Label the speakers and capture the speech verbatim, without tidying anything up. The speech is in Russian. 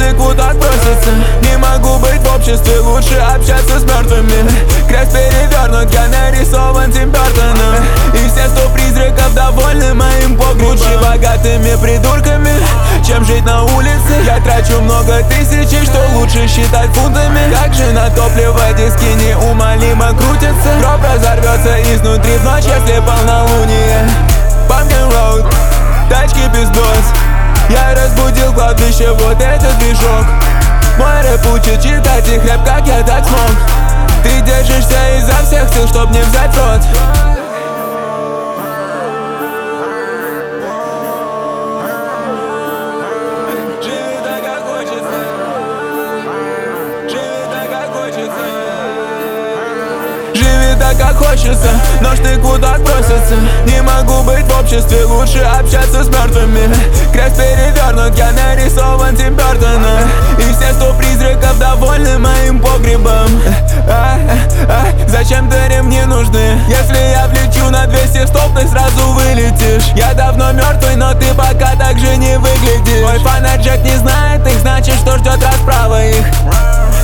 Speaker 1: стыку так просится. Не могу быть в обществе, лучше общаться с мертвыми. Крест перевернут, я нарисован Тим Бёртоном. И все сто призраков довольны моим погребом. Лучше богатыми придурками, чем жить на улице. Я трачу много тысяч, и что лучше считать фунтами. Как же на топливо диски неумолимо крутятся. Гроб разорвется изнутри в ночь, если полнолуние. Pumpkin Road, тачки пиздос. Я разбудил кладбище, вот этот движок. Мой рэп учит читать и хлеб, как я так смог. Ты держишься изо всех сил, чтоб не взять в рот. Живи так, как хочется. Живи так, как хочется. Живи так, как хочется, но штыку так просится. Не могу быть в обществе, лучше общаться с мертвыми. Крест перевернут, я нарисован Тим Бёртоном. И все сто призраков довольны моим погребом. а, а, Зачем-то ремни нужны. Если я влечу на двести стоп, ты сразу вылетишь. Я давно мертвый, но ты пока так же не выглядишь. Мой фанат Джек не знает их, значит, что ждет расправа их.